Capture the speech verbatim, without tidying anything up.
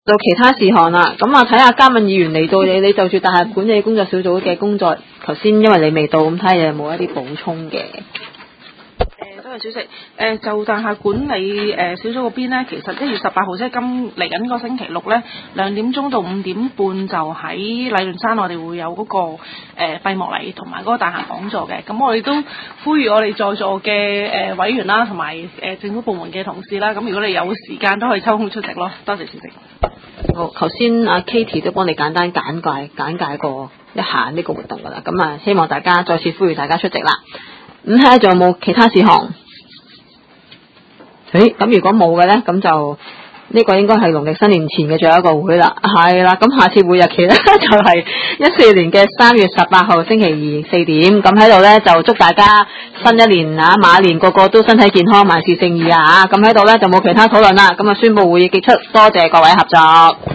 到其他事項啦，咁啊睇下嘉敏議員嚟到你，你就住大廈管理工作小組嘅工作，頭先因為你未到，咁睇下有冇一啲補充嘅。 誒，多謝主席。誒、呃，就大廈管理誒、呃、小組嗰邊咧，其實一月十八號即係今嚟緊個星期六咧，兩點鐘到五點半就喺禮頓山，我哋會有嗰、那個誒、呃、閉幕禮同埋嗰個大廈講座嘅。咁我哋都呼籲我哋在座嘅誒、呃、委員啦，同埋誒政府部門嘅同事啦，咁如果你有時間都可以抽空出席咯。多謝主席。 好，頭先阿 Katie 都幫你簡單簡介簡介過一下呢個活動噶啦，咁啊希望大家再次呼籲大家出席啦。咁睇下仲有冇其他事項？誒，咁如果冇嘅咧，咁就呢、這個應該係農曆新年前嘅最後一個會啦。係啦，咁下次會日期咧就係一四年嘅三月十八號星期二四點。咁喺度咧就祝大家新一年啊馬年個個都身體健康，萬事勝意啊！咁喺度咧就冇其他討論啦。咁啊宣佈會議結束，多謝各位合作。